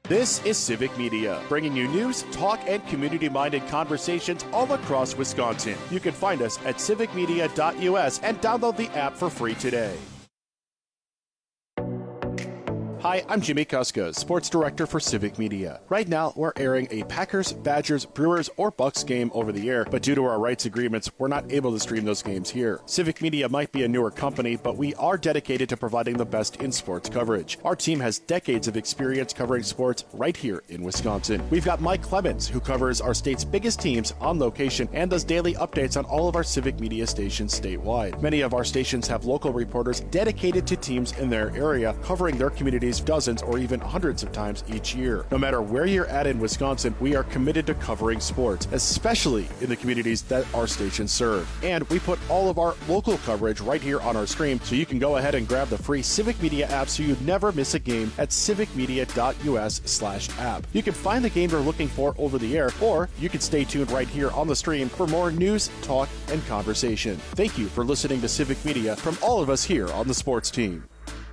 This is Civic Media, bringing you news, talk, and community-minded conversations all across Wisconsin. You can find us at civicmedia.us and download the app for free today. Hi, I'm Jimmy Kuska, Sports Director for Civic Media. Right now, we're airing a Packers, Badgers, Brewers, or Bucks game over the air, but due to our rights agreements, we're not able to stream those games here. Civic Media might be a newer company, but we are dedicated to providing the best in sports coverage. Our team has decades of experience covering sports right here in Wisconsin. We've got Mike Clemens, who covers our state's biggest teams on location and does daily updates on all of our Civic Media stations statewide. Many of our stations have local reporters dedicated to teams in their area, covering their communities dozens or even hundreds of times each year. No matter where you're at in Wisconsin, we are committed to covering sports, especially in the communities that our stations serve. And we put all of our local coverage right here on our stream, so you can go ahead and grab the free Civic Media app so you never miss a game at civicmedia.us/app. You can find the game you're looking for over the air, or you can stay tuned right here on the stream for more news, talk, and conversation. Thank you for listening to Civic Media from all of us here on the sports team.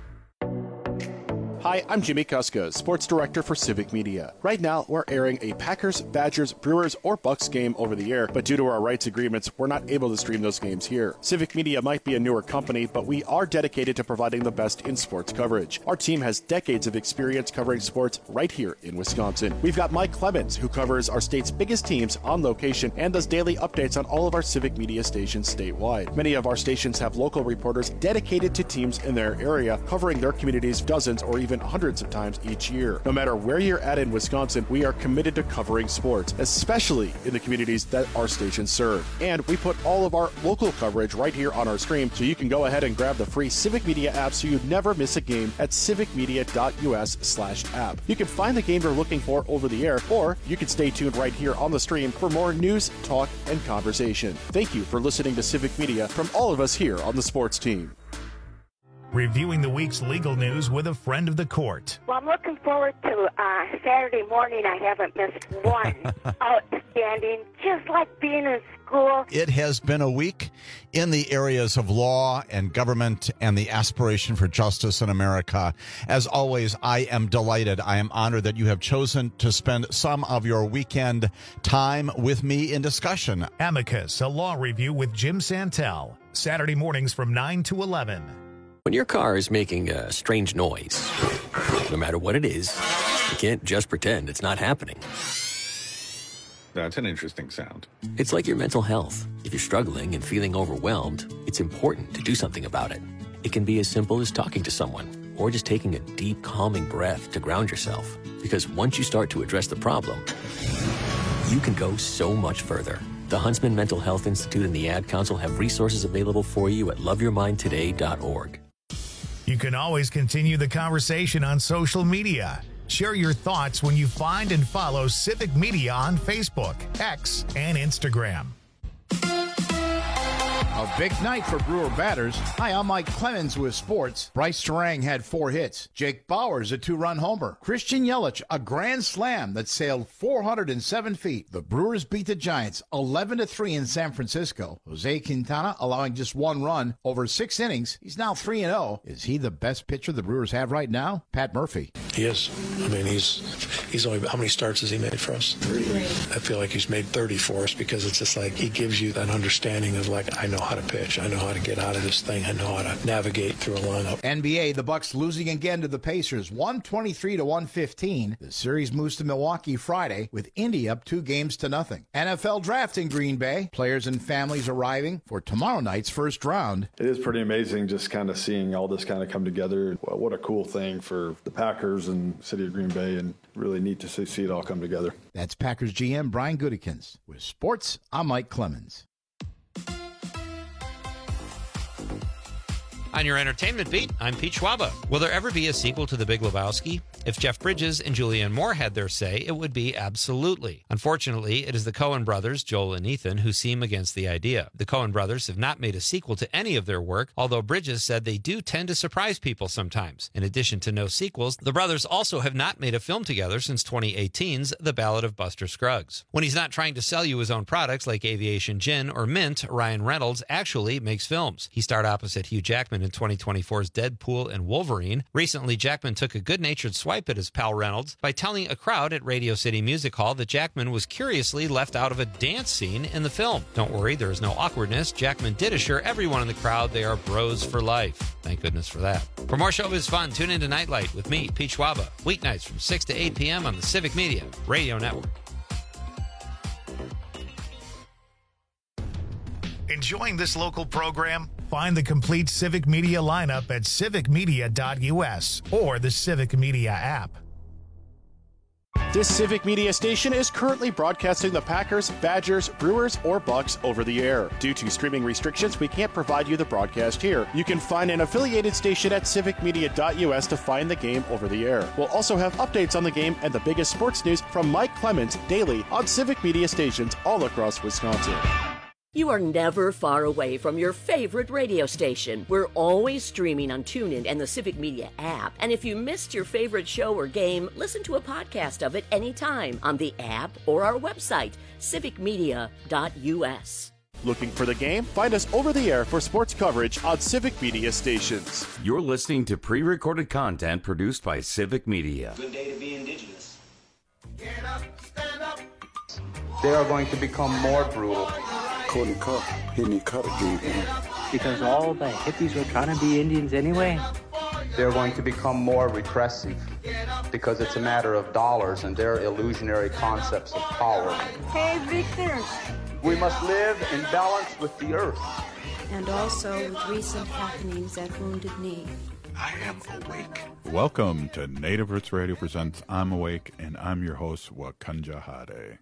Hi, I'm Jimmy Kuska, Sports Director for Civic Media. Right now, we're airing a Packers, Badgers, Brewers, or Bucks game over the air, but due to our rights agreements, we're not able to stream those games here. Civic Media might be a newer company, but we are dedicated to providing the best in sports coverage. Our team has decades of experience covering sports right here in Wisconsin. We've got Mike Clemens, who covers our state's biggest teams on location and does daily updates on all of our Civic Media stations statewide. Many of our stations have local reporters dedicated to teams in their area, covering their communities dozens or even hundreds of times each year. No matter where you're at in Wisconsin, we are committed to covering sports, especially in the communities that our stations serve. And we put all of our local coverage right here on our stream, so you can go ahead and grab the free Civic Media app so you never miss a game at civicmedia.us/app. You can find the game you're looking for over the air, or you can stay tuned right here on the stream for more news, talk, and conversation. Thank you for listening to Civic Media from all of us here on the sports team. Reviewing the week's legal news with a friend of the court. Well, I'm looking forward to Saturday morning. I haven't missed one. Outstanding, just like being in school. It has been a week in the areas of law and government and the aspiration for justice in America. As always, I am delighted. I am honored that you have chosen to spend some of your weekend time with me in discussion. Amicus, a law review with Jim Santel. Saturday mornings from 9 to 11. When your car is making a strange noise, no matter what it is, you can't just pretend it's not happening. That's an interesting sound. It's like your mental health. If you're struggling and feeling overwhelmed, it's important to do something about it. It can be as simple as talking to someone or just taking a deep, calming breath to ground yourself. Because once you start to address the problem, you can go so much further. The Huntsman Mental Health Institute and the Ad Council have resources available for you at loveyourmindtoday.org. You can always continue the conversation on social media. Share your thoughts when you find and follow Civic Media on Facebook, X, and Instagram. A big night for Brewer batters. Hi, I'm Mike Clemens with sports. Bryce Terang had 4 hits. Jake Bowers, a 2-run homer. Christian Yelich, a grand slam that sailed 407 feet. The Brewers beat the Giants 11-3 in San Francisco. Jose Quintana allowing just 1 run over 6 innings. He's now 3-0. Is he the best pitcher the Brewers have right now? Pat Murphy. He is. I mean, he's only, how many starts has he made for us? 3. I feel like he's made 30 for us because it's just like he gives you that understanding of like, I know how to pitch. I know how to get out of this thing. I know how to navigate through a lineup. NBA, the Bucks losing again to the Pacers, 123-115. The series moves to Milwaukee Friday with Indy up 2-0. NFL draft in Green Bay. Players and families arriving for tomorrow night's first round. It is pretty amazing just kind of seeing all this kind of come together. What a cool thing for the Packers and city of Green Bay, and really neat to see it all come together. That's Packers GM Brian Gutekunst. With sports, I'm Mike Clemens. On your entertainment beat, I'm Pete Schwaba. Will there ever be a sequel to The Big Lebowski? If Jeff Bridges and Julianne Moore had their say, it would be absolutely. Unfortunately, it is the Coen brothers, Joel and Ethan, who seem against the idea. The Coen brothers have not made a sequel to any of their work, although Bridges said they do tend to surprise people sometimes. In addition to no sequels, the brothers also have not made a film together since 2018's The Ballad of Buster Scruggs. When he's not trying to sell you his own products like Aviation Gin or Mint, Ryan Reynolds actually makes films. He starred opposite Hugh Jackman Jackman in 2024's Deadpool and Wolverine. Recently, Jackman took a good-natured swipe at his pal Reynolds by telling a crowd at Radio City Music Hall that Jackman was curiously left out of a dance scene in the film. Don't worry, there is no awkwardness. Jackman did assure everyone in the crowd they are bros for life. Thank goodness for that. For more showbiz fun, tune into Nightlight with me, Pete Schwaba, weeknights from 6 to 8 p.m. on the Civic Media Radio Network. Enjoying this local program? Find the complete Civic Media lineup at civicmedia.us or the Civic Media app. This Civic Media station is currently broadcasting the Packers, Badgers, Brewers, or Bucks over the air. Due to streaming restrictions, we can't provide you the broadcast here. You can find an affiliated station at civicmedia.us to find the game over the air. We'll also have updates on the game and the biggest sports news from Mike Clemens daily on Civic Media stations all across Wisconsin. You are never far away from your favorite radio station. We're always streaming on TuneIn and the Civic Media app. And if you missed your favorite show or game, listen to a podcast of it anytime on the app or our website, civicmedia.us. Looking for the game? Find us over the air for sports coverage on Civic Media stations. You're listening to pre-recorded content produced by Civic Media. Good day to be indigenous. Get up, stand up. They are going to become more brutal. Cody Cup, hitting cut again. Because all the hippies were trying to be Indians anyway. They're going to become more repressive because it's a matter of dollars and their illusionary concepts of power. Hey, Victor. We must live in balance with the earth. And also with recent happenings at Wounded Knee. I am awake. Welcome to Native Roots Radio presents I'm Awake, and I'm your host, Wakanja Hade.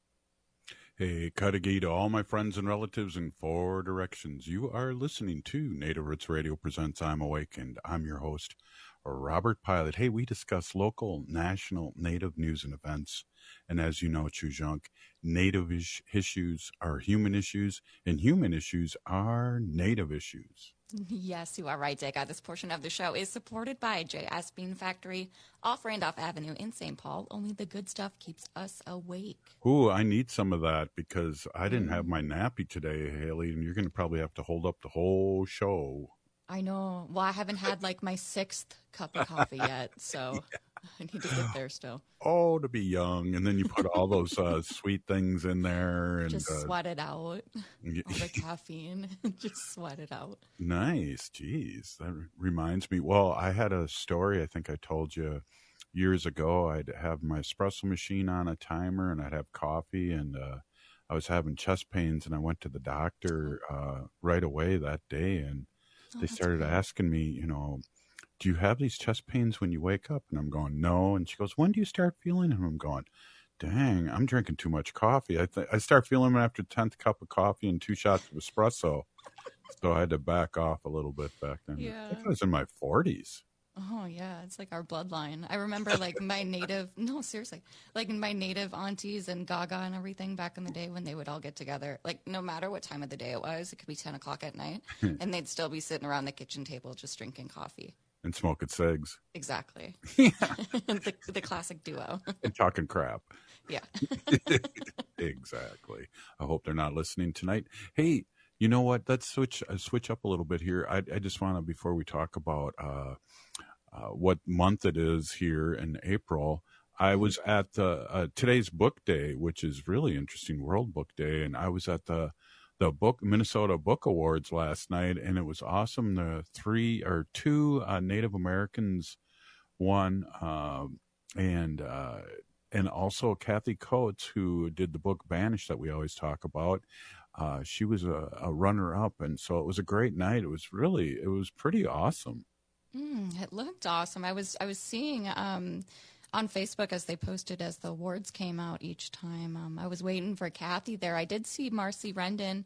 Hey, Kadagi to all my friends and relatives in 4 directions. You are listening to Native Roots Radio presents I'm Awake, and I'm your host, Robert Pilot. Hey, we discuss local, national, Native news and events. And as you know, Chujunk, Native issues are human issues, and human issues are Native issues. Yes, you are right, Jake. This portion of the show is supported by J.S. Bean Factory off Randolph Avenue in St. Paul. Only the good stuff keeps us awake. Ooh, I need some of that because I didn't have my nappy today, Haley, and you're going to probably have to hold up the whole show. I know. Well, I haven't had like my 6th cup of coffee yet, so I need to get there still. Oh, to be young. And then you put all those sweet things in there. And just sweat it out. All the caffeine. Just sweat it out. Nice. Jeez. That reminds me. Well, I had a story I think I told you years ago. I'd have my espresso machine on a timer and I'd have coffee and I was having chest pains and I went to the doctor right away that day and they started asking me, you know, do you have these chest pains when you wake up? And I'm going, no. And she goes, when do you start feeling them? I'm going, dang, I'm drinking too much coffee. I start feeling them after 10th cup of coffee and 2 shots of espresso. So I had to back off a little bit back then. Yeah. I think I was in my 40s. Oh, yeah. It's like our bloodline. I remember like my native, no, seriously, like my native aunties and Gaga and everything back in the day when they would all get together, like no matter what time of the day it was, it could be 10 o'clock at night, and they'd still be sitting around the kitchen table just drinking coffee. And smoking cigs. Exactly. Yeah. the classic duo. And talking crap. Yeah. Exactly. I hope they're not listening tonight. Hey, you know what? Let's switch up a little bit here. I just want to, before we talk about what month it is here in April, I was at today's book day, which is really interesting, World Book Day, and I was at the Minnesota Book Awards last night, and it was awesome. The 2 Native Americans won, and also Kathy Coates, who did the book Banished that we always talk about. She was a runner-up, and so it was a great night. It was pretty awesome. It looked awesome. I was seeing on Facebook as they posted as the awards came out each time. I was waiting for Kathy there. I did see Marcy Rendon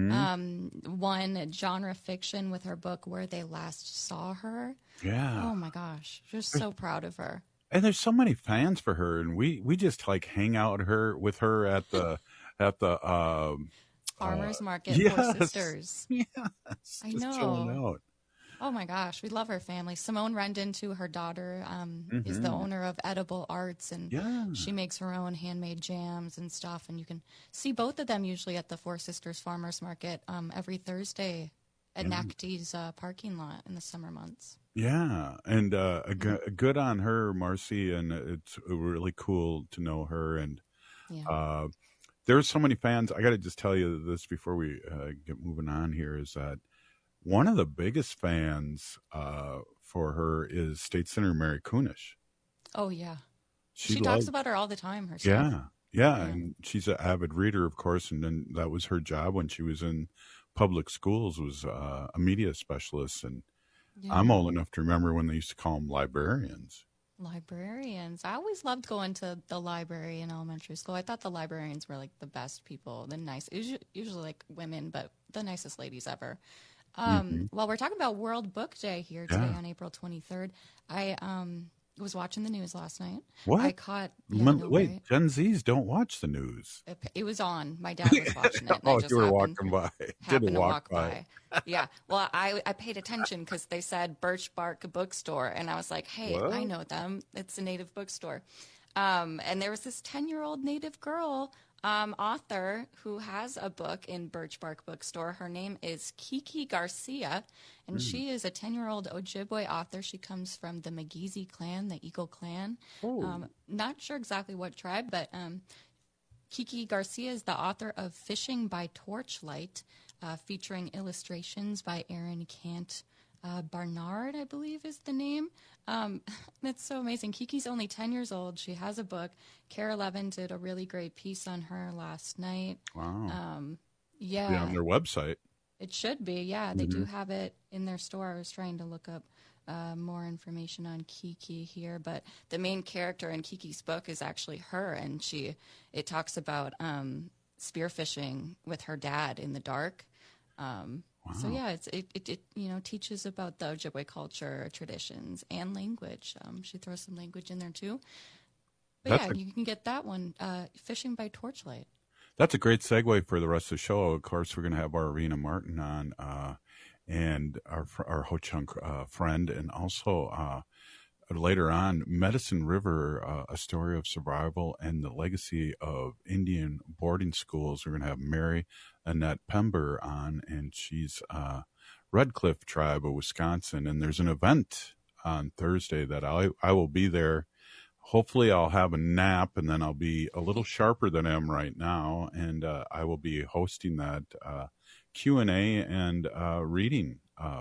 won genre fiction with her book Where They Last Saw Her. Yeah. Oh my gosh, just so proud of her. And there's so many fans for her, and we just like hang out with her at the farmers market. Yes. Four Sisters. Yes. I Just know. chilling out. Oh my gosh, we love her family. Simone Rendon, too, her daughter, is the owner of Edible Arts, and she makes her own handmade jams and stuff. And you can see both of them usually at the Four Sisters Farmers Market every Thursday at NACTI's parking lot in the summer months. Yeah, and good on her, Marcy, and it's really cool to know her. And there's so many fans. I got to just tell you this before we get moving on here, is that one of the biggest fans for her is State Senator Mary Kunesh. Oh, yeah. She talks about her all the time herself. Yeah, and she's an avid reader, of course, and then that was her job when she was in public schools, was a media specialist. And I'm old enough to remember when they used to call them librarians. Librarians. I always loved going to the library in elementary school. I thought the librarians were like the best people, the nice, usually like women, but the nicest ladies ever. While we're talking about World Book Day here today on April 23rd, I was watching the news last night. What? I caught. Wait, Gen Zs don't watch the news. It was on. My dad was watching it. Oh, you were walking by. Didn't walk by. Yeah. Well, I paid attention because they said Birch Bark Bookstore, and I was like, hey, what? I know them. It's a Native bookstore. And there was this 10-year-old Native girl author who has a book in Birch Bark Bookstore. Her name is Kiki Garcia, and she is a 10-year-old Ojibwe author. She comes from the Magizi clan, the Eagle clan. Not sure exactly what tribe, but Kiki Garcia is the author of Fishing by Torchlight, featuring illustrations by Aaron Kant Barnard, I believe is the name. That's so amazing. Kiki's only 10 years old. She has a book. Kara Levin did a really great piece on her last night. Wow. Yeah. On their website. It should be. Yeah, they do have it in their store. I was trying to look up more information on Kiki here, but the main character in Kiki's book is actually her, and it talks about spearfishing with her dad in the dark. Wow. So yeah, it teaches about the Ojibwe culture, traditions, and language. She throws some language in there too. But you can get that one, Fishing by Torchlight. That's a great segue for the rest of the show. Of course, we're going to have Arvina Martin on, and our Ho-Chunk friend, and also later on, Medicine River, a story of survival and the legacy of Indian boarding schools. We're going to have Mary Annette Pember on, and she's Red Cliff Tribe of Wisconsin. And there's an event on Thursday that I will be there. Hopefully I'll have a nap, and then I'll be a little sharper than I am right now. And I will be hosting that Q&A and reading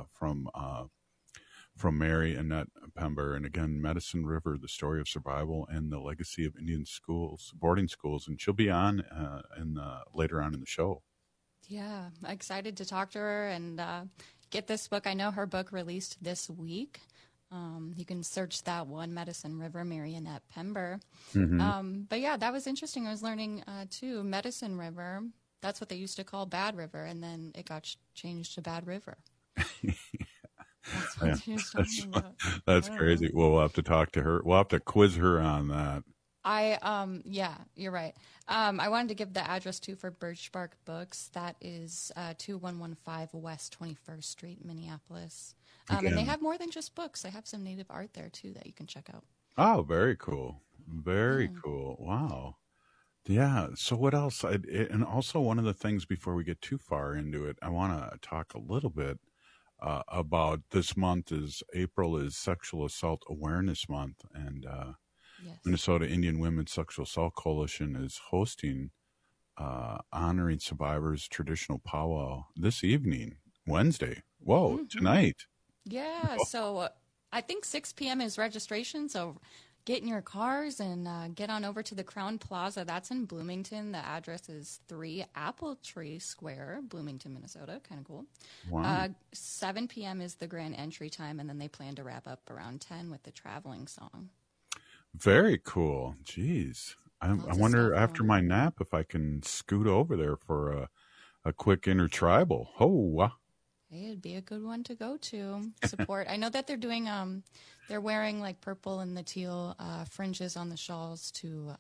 from Mary Annette Pember, and again, Medicine River, the story of survival and the legacy of Indian schools, boarding schools. And she'll be on later on in the show. Yeah, I'm excited to talk to her and get this book. I know her book released this week. You can search that one, Medicine River, Mary Annette Pember. But yeah, that was interesting. I was learning too, Medicine River, that's what they used to call Bad River, and then it got changed to Bad River. That's what she was talking about. That's crazy. Well, we'll have to talk to her. We'll have to quiz her on that. Yeah, you're right. I wanted to give the address too for Birch Bark Books. That is 2115 West 21st Street, Minneapolis. And they have more than just books. They have some native art there too that you can check out. Oh, very cool. Very cool. Wow. Yeah. So what else? And also one of the things before we get too far into it, I want to talk a little bit about this month. April is Sexual Assault Awareness Month, and Minnesota Indian Women's Sexual Assault Coalition is hosting honoring survivors traditional powwow this evening, Wednesday. Whoa, tonight. Yeah, so I think 6 p.m. is registration, so get in your cars and get on over to the Crown Plaza. That's in Bloomington. The address is 3 Apple Tree Square, Bloomington, Minnesota. Kind of cool. Wow. 7 p.m. is the grand entry time, and then they plan to wrap up around 10 with the traveling song. Very cool. Jeez. I wonder after my nap if I can scoot over there for a quick intertribal. Oh, Hey, it'd be a good one to go to support. I know that they're doing, they're wearing like purple and the teal fringes on the shawls to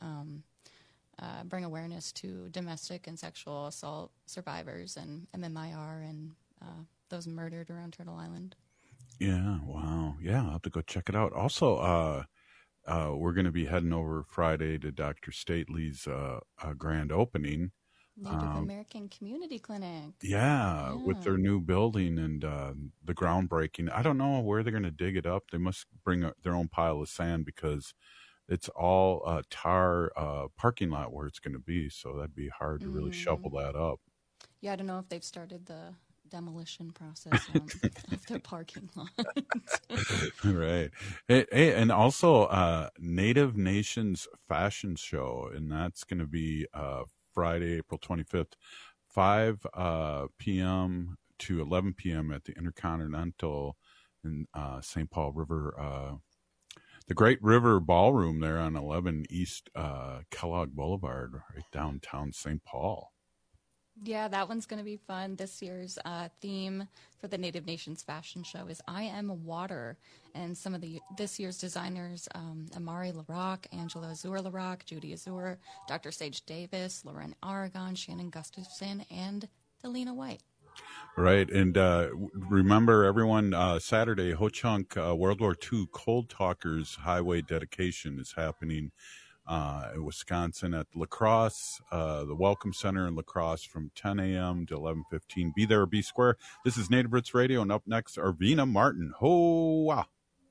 bring awareness to domestic and sexual assault survivors and MMIR and those murdered around Turtle Island. Yeah, wow. Yeah, I'll have to go check it out. Also, we're going to be heading over Friday to Dr. Stately's grand opening Native American Community Clinic. Yeah, with their new building and the groundbreaking. I don't know where they're going to dig it up. They must bring their own pile of sand because it's all tar parking lot where it's going to be. So that'd be hard to really shovel that up. Yeah, I don't know if they've started the demolition process of their parking lot. Right. Hey, and also Native Nations Fashion Show, and that's going to be Friday, April 25th, 5 p.m. to 11 p.m. at the Intercontinental in St. Paul River, the Great River Ballroom there on 11 East Kellogg Boulevard, right downtown St. Paul. Yeah, that one's going to be fun. This year's theme for the Native Nations Fashion Show is I Am Water. And some of this year's designers, Amari LaRock, Angela Azur-LaRock, Judy Azur, Dr. Sage Davis, Lauren Aragon, Shannon Gustafson, and Delina White. Right. And remember, everyone, Saturday, Ho Chunk World War II Cold Talkers Highway Dedication is happening in Wisconsin at La Crosse, the Welcome Center in La Crosse from 10 a.m. to 11:15. Be there or be square. This is Native Roots Radio, and up next, Arvina Martin. Ho-wah!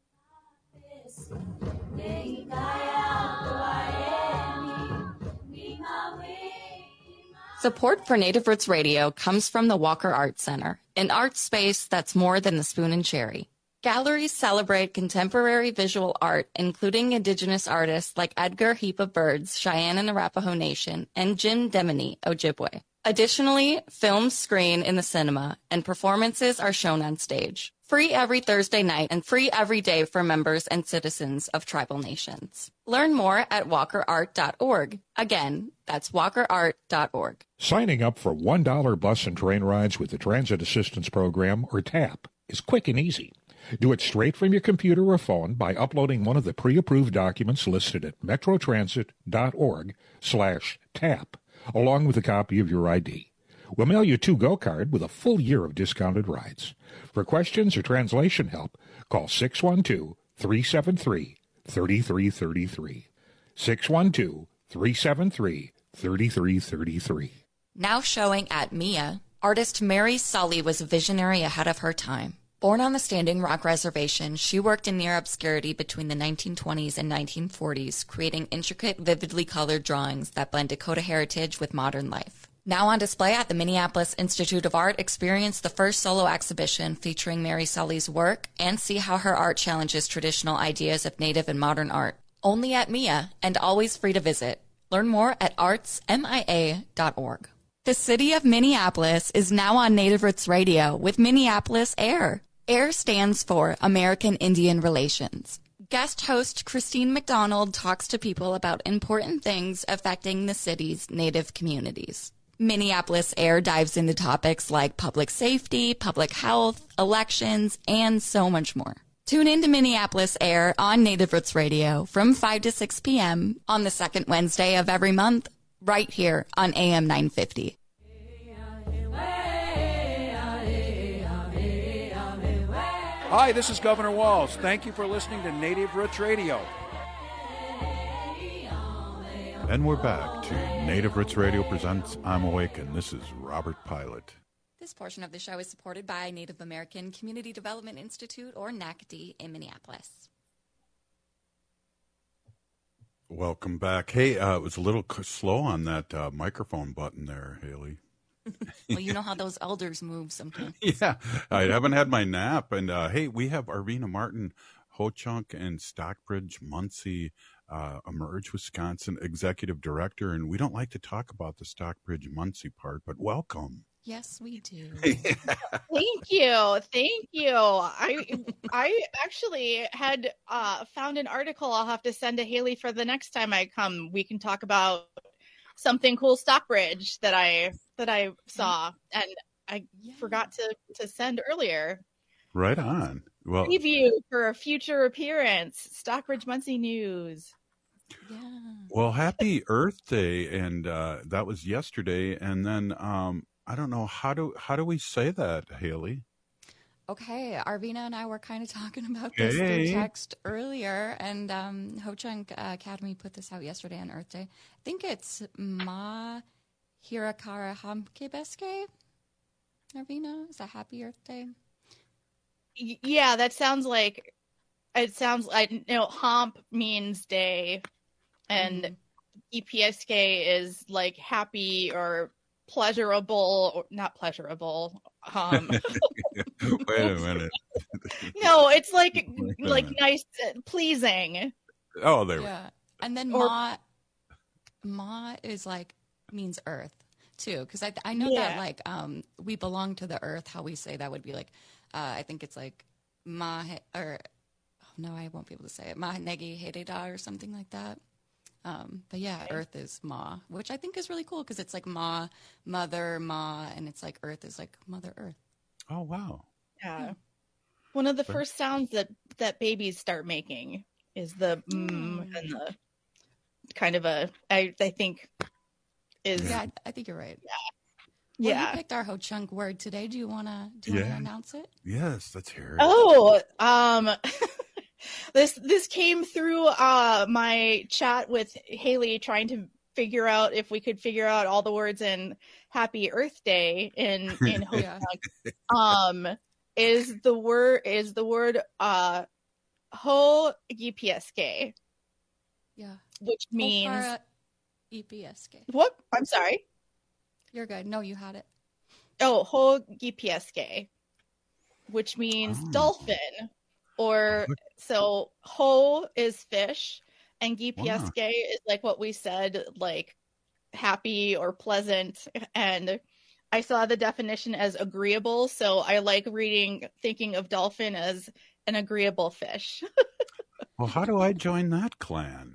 Support for Native Roots Radio comes from the Walker Art Center, an art space that's more than the spoon and cherry. Galleries celebrate contemporary visual art, including Indigenous artists like Edgar Heap of Birds, Cheyenne and Arapaho Nation, and Jim Demini, Ojibwe. Additionally, films screen in the cinema, and performances are shown on stage. Free every Thursday night and free every day for members and citizens of tribal nations. Learn more at walkerart.org. Again, that's walkerart.org. Signing up for $1 bus and train rides with the Transit Assistance Program, or TAP, is quick and easy. Do it straight from your computer or phone by uploading one of the pre-approved documents listed at metrotransit.org/TAP, along with a copy of your ID. We'll mail you a to-go card with a full year of discounted rides. For questions or translation help, call 612-373-3333. 612-373-3333. Now showing at MIA, artist Mary Sully was a visionary ahead of her time. Born on the Standing Rock Reservation, she worked in near obscurity between the 1920s and 1940s, creating intricate, vividly colored drawings that blend Dakota heritage with modern life. Now on display at the Minneapolis Institute of Art, experience the first solo exhibition featuring Mary Sully's work and see how her art challenges traditional ideas of Native and modern art. Only at MIA, and always free to visit. Learn more at artsmia.org. The city of Minneapolis is now on Native Roots Radio with Minneapolis Air. AIR stands for American Indian Relations. Guest host Christine McDonald talks to people about important things affecting the city's Native communities. Minneapolis Air dives into topics like public safety, public health, elections, and so much more. Tune in to Minneapolis Air on Native Roots Radio from 5 to 6 p.m. on the second Wednesday of every month, right here on AM 950. Hi, this is Governor Walz. Thank you for listening to Native Roots Radio. And we're back to Native Roots Radio presents I'm Awakened. This is Robert Pilot. This portion of the show is supported by Native American Community Development Institute, or NACD, in Minneapolis. Welcome back. Hey, it was a little slow on that microphone button there, Haley. Well, you know how those elders move sometimes. Yeah, I haven't had my nap. And hey, we have Arvina Martin, Ho Chunk and Stockbridge, Muncie, Emerge, Wisconsin Executive Director. And we don't like to talk about the Stockbridge, Muncie part, but welcome. Yes, we do. Thank you. I actually had found an article I'll have to send to Haley for the next time I come. We can talk about something cool Stockbridge that I saw, and I forgot to send earlier. Right on. Well, preview for a future appearance, Stockbridge Muncie News. Yeah. Well, happy Earth Day, and that was yesterday. And then I don't know how do we say that, Haley? Okay, Arvina and I were kind of talking about this through text earlier, and Ho Chunk Academy put this out yesterday on Earth Day. I think it's Ma Hirakara Hamkebeske. Arvina, is that Happy Earth Day? Yeah, that sounds like Hamp means day, and EPSK is like happy or pleasurable, or not pleasurable. Wait a minute. No, it's like nice, pleasing. Oh, there. Yeah, and then Ma is like means earth too, because I know that like we belong to the earth. How we say that would be like I think it's like Ma or no, I won't be able to say it. Ma Negi Hereda or something like that. But yeah, Earth is Ma, which I think is really cool because it's like Ma, Mother, Ma, and it's like Earth is like Mother Earth. Oh wow! Yeah, one of the first sounds that babies start making is the and the kind of a I think is I think you're right. Yeah, well, you picked our Ho Chunk word today. Do you wanna announce it? Yes, let's hear it. Oh, This came through my chat with Haley trying to figure out if we could figure out all the words in Happy Earth Day in Ho Chunk. Is the word Ho Gpsk. Yeah. Which means EPSK. What? I'm sorry. You're good. No, you had it. Oh, Ho Gpsk, which means dolphin. Or so Ho is fish and Gpsk is like what we said, like happy or pleasant. And I saw the definition as agreeable. So I like thinking of dolphin as an agreeable fish. Well, how do I join that clan?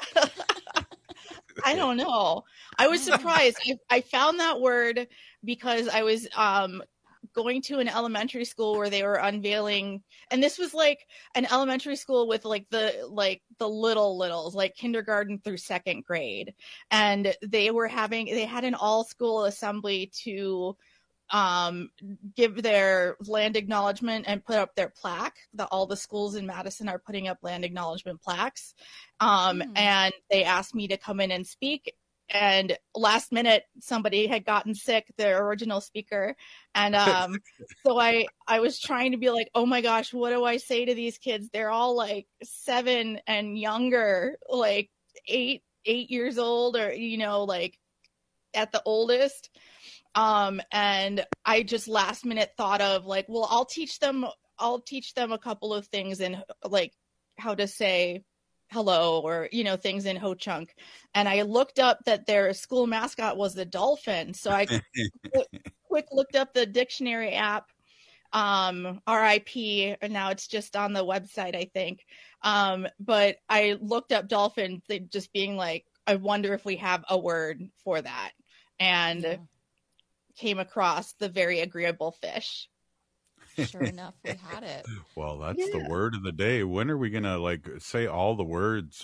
I don't know. I was surprised. I found that word because I was going to an elementary school where they were unveiling, and this was like an elementary school with like the littles, like kindergarten through second grade, and they had an all school assembly to give their land acknowledgement and put up their plaque. All the schools in Madison are putting up land acknowledgement plaques, and they asked me to come in and speak. And last minute, somebody had gotten sick, their original speaker. And so I was trying to be like, oh my gosh, what do I say to these kids? They're all like 7 and younger, like 8 years old, or, like at the oldest. And I just last minute thought of like, well, I'll teach them a couple of things in like how to say hello or things in Ho Chunk, and I looked up that their school mascot was the dolphin, so I quick looked up the dictionary app, RIP, and now it's just on the website, I think, but I looked up dolphin, just being like, I wonder if we have a word for that, and came across the very agreeable fish. Sure enough, we had it. Well, that's the word of the day. When are we gonna say all the words,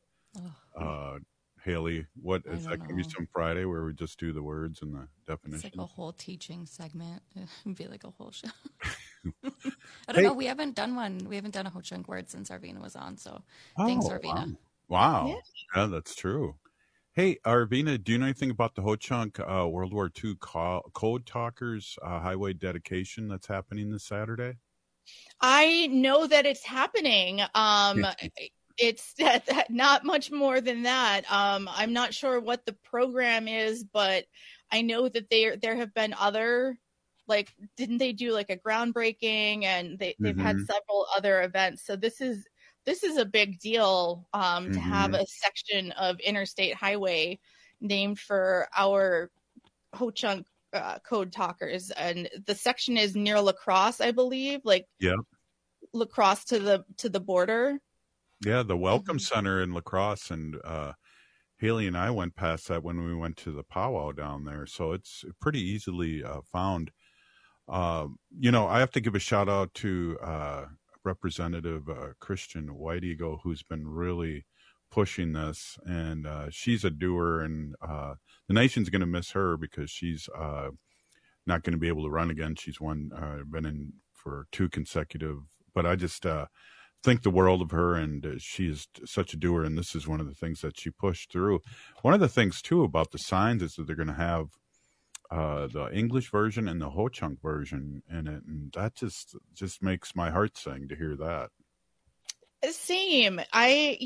Haley? What is that gonna be? Some Friday where we just do the words and the definition? It's like a whole teaching segment. It'd be like a whole show. I don't know. We haven't done one. We haven't done a Ho Chunk word since Arvina was on. So thanks, Arvina. Wow. Yeah, that's true. Hey, Arvina, do you know anything about the Ho Chunk World War II Code Talkers highway dedication that's happening this Saturday? I know that it's happening. It's not much more than that. I'm not sure what the program is, but I know that there have been other, like, didn't they do like a groundbreaking, and they've had several other events. So this is a big deal to have a section of interstate highway named for our Ho Chunk Code Talkers, and the section is near La Crosse, I believe. Like, La Crosse to the border. Yeah, the Welcome Center in La Crosse, and Haley and I went past that when we went to the powwow down there, so it's pretty easily found. I have to give a shout out to Representative Christian White Eagle, who's been really pushing this, and she's a doer, and the nation's going to miss her because she's not going to be able to run again. She's been in for 2 consecutive, but I just think the world of her, and she is such a doer, and this is one of the things that she pushed through. One of the things, too, about the signs is that they're going to have the English version and the Ho-Chunk version in it, and that just makes my heart sing to hear that. Same. I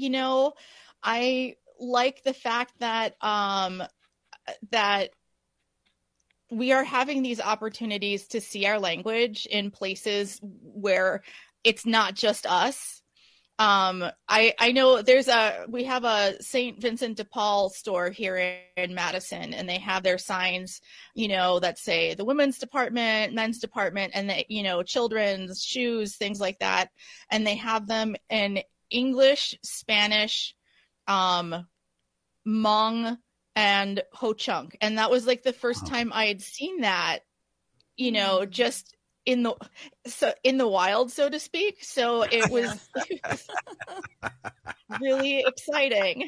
like the fact that that we are having these opportunities to see our language in places where it's not just us. I know we have a St. Vincent de Paul store here in Madison, and they have their signs, that say the women's department, men's department, and children's shoes, things like that. And they have them in English, Spanish, Hmong, and Ho-Chunk. And that was like the first time I had seen that, just in the wild, so to speak. So it was really exciting.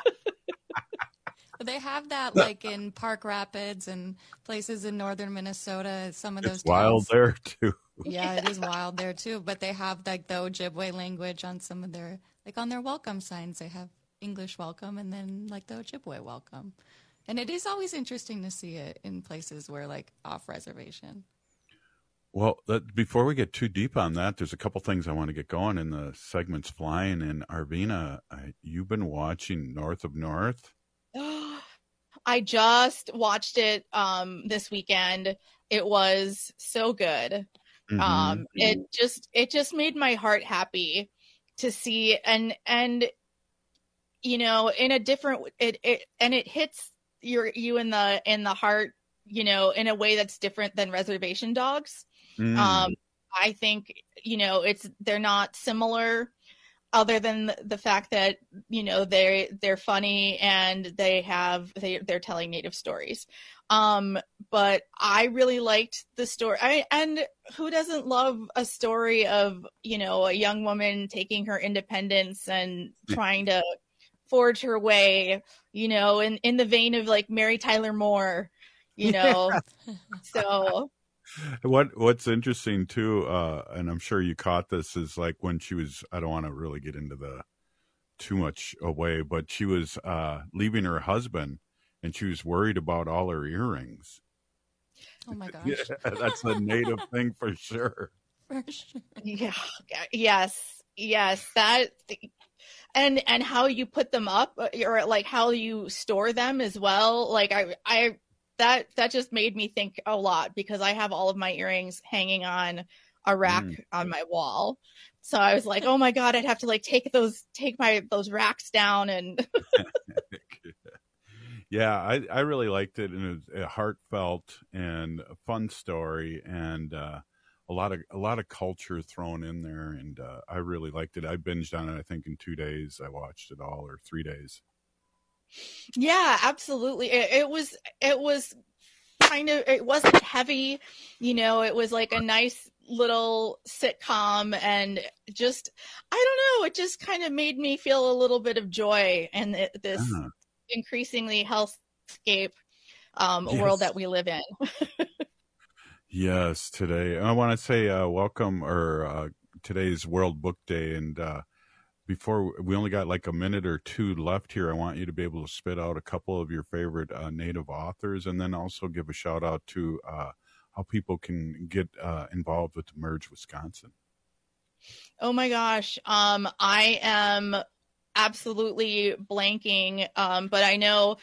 They have that like in Park Rapids and places in northern Minnesota. Some of those it's wild there too. Yeah, it is wild there too. But they have like the Ojibwe language on some of their, like on their welcome signs. They have English welcome and then like the Ojibwe welcome. And it is always interesting to see it in places where like off reservation. Well, before we get too deep on that, there's a couple things I want to get going in the segments flying. And Arvina, you've been watching North of North. I just watched it this weekend. It was so good. Mm-hmm. It just made my heart happy to see, and in a different it hits you in the heart, in a way that's different than Reservation Dogs. I think they're not similar, other than the fact that they're funny and they're telling Native stories. But I really liked the story. And who doesn't love a story of a young woman taking her independence and trying to forge her way, in the vein of like Mary Tyler Moore, so. What's interesting too, and I'm sure you caught this, is like when she was, I don't want to really get into the too much away, but she was leaving her husband and she was worried about all her earrings. Oh my gosh. Yeah, that's a Native thing for sure. For sure. Yeah. Yes. That, and how you put them up, or like how you store them as well. Like that just made me think a lot, because I have all of my earrings hanging on a rack on my wall. So I was like, oh my God, I'd have to like take those racks down and. Yeah, I really liked it, and it was a heartfelt and a fun story, and a lot of culture thrown in there, and I really liked it. I binged on it, I think in 2 days. I watched it all, or 3 days. Yeah, absolutely. It was kind of, it wasn't heavy, it was like a nice little sitcom, and just, I don't know, it just kind of made me feel a little bit of joy in this increasingly hellscape world that we live in. Yes, today. I want to say welcome, or today's World Book Day, and before we only got like a minute or two left here, I want you to be able to spit out a couple of your favorite Native authors, and then also give a shout out to how people can get involved with Merge Wisconsin. Oh my gosh. I am absolutely blanking, but I know,